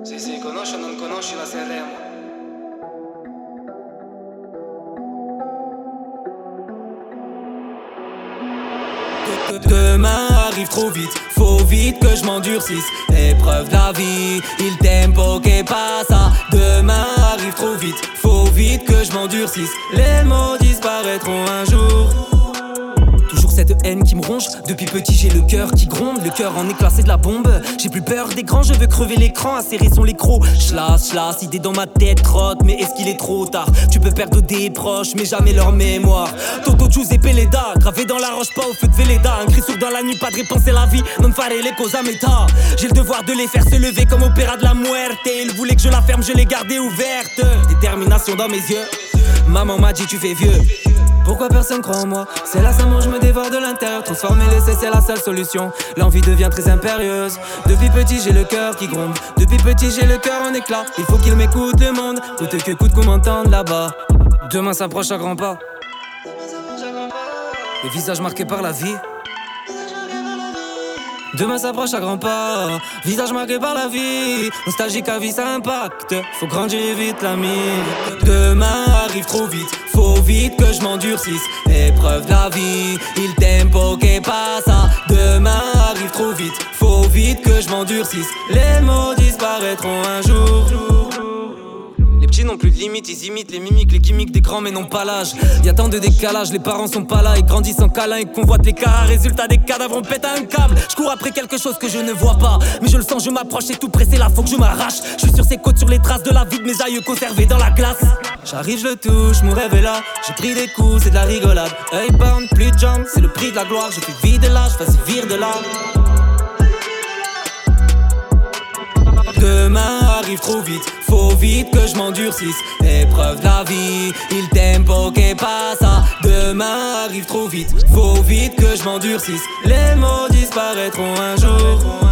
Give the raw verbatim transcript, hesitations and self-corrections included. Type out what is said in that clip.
Se si conosci o non conosci la Sanremo. Demain arrive trop vite, faut vite que je m'endurcisse. Épreuve de la vie, il tempo que pasa. Demain arrive trop vite, faut vite que je m'endurcisse. Les mots disparaîtront un jour. Toujours cette haine qui me ronge. Depuis petit j'ai le cœur qui gronde. Le cœur en éclat c'est de la bombe. J'ai plus peur des grands, je veux crever l'écran. Acérer son l'écro. Schlass, schlass, idée dans ma tête trotte. Mais est-ce qu'il est trop tard? Tu peux perdre des proches mais jamais leur mémoire. Toto Giuseppe Leda, gravé dans la roche, pas au feu de Véleda. Un cri sourd dans la nuit, pas de réponse, c'est la vie. Non fare les causes à méta. J'ai le devoir de les faire se lever comme opéra de la muerte. Ils voulaient que je la ferme, je l'ai gardée ouverte. Détermination dans mes yeux. Maman m'a dit tu fais vieux. Pourquoi personne croit en moi? C'est là ça je me dévore de l'intérieur. Transformer l'essai c'est la seule solution. L'envie devient très impérieuse. Depuis petit j'ai le cœur qui gronde. Depuis petit j'ai le cœur en éclat. Il faut qu'il m'écoute le monde. Coûte que coûte qu'on m'entende là-bas. Demain s'approche à grands pas. Les visages marqués par la vie. Demain s'approche à grands pas. Visage marqué par la vie. Nostalgique à vie ça impacte. Faut grandir vite l'ami. Demain arrive trop vite. Faut vite que je m'endurcisse. Épreuve de la vie. Il tempo que pasa. Demain arrive trop vite. Faut vite que je m'endurcisse. Les mots disparaîtront un jour. Les petits n'ont plus de limites, ils imitent les mimiques, les gimmicks des grands mais non pas l'âge. Y'a tant de décalage, les parents sont pas là, ils grandissent en câlin et convoitent les cas. Résultat des cadavres, on pète un câble. Je cours après quelque chose que je ne vois pas, mais je le sens, je m'approche, c'est tout pressé là, faut que je m'arrache. Je suis sur ces côtes, sur les traces de la vie de mes aïeux conservés dans la glace. J'arrive, je le touche, mon rêve est là. J'ai pris des coups, c'est de la rigolade. Hey bound, plus de jambes, c'est le prix de la gloire. Je fais vide là, je fais vire de là. Demain arrive trop vite, faut vite que je m'endurcisse. Épreuve de la vie, il tempo que pasa. Demain arrive trop vite, faut vite que je m'endurcisse. Les mots disparaîtront un jour.